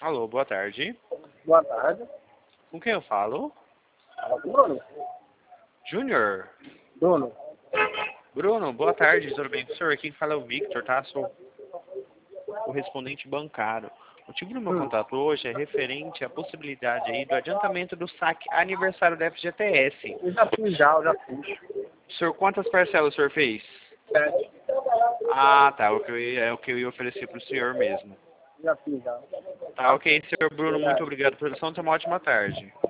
Alô, boa tarde. Boa tarde. Com quem eu falo? Fala com o Bruno. Júnior. Bruno. Bruno, boa tarde, tudo bem com o senhor? Quem fala é o Victor, tá? Sou o correspondente bancário. O motivo do meu contato hoje é referente à possibilidade aí do adiantamento do saque aniversário da FGTS. Eu já fiz eu já fiz. O senhor, quantas parcelas o senhor fez? 7. Ah, tá, é o que eu ia oferecer para o senhor mesmo. Já fiz já. Tá, ok, senhor Bruno, muito obrigado pela atenção, tenha uma ótima tarde.